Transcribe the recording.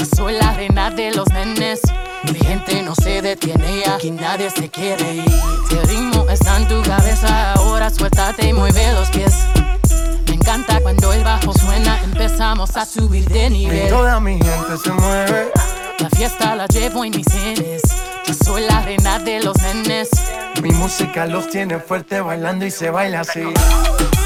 Yo soy la reina de los nenes. Mi gente no se detiene, aquí nadie se quiere ir. Si el ritmo está en tu cabeza, ahora suéltate y mueve los pies. Me encanta cuando el bajo suena, empezamos a subir de nivel. Y toda mi gente se mueve. La fiesta la llevo en mis genes. Yo soy la reina de los nenes. Mi música los tiene fuerte bailando y se baila así.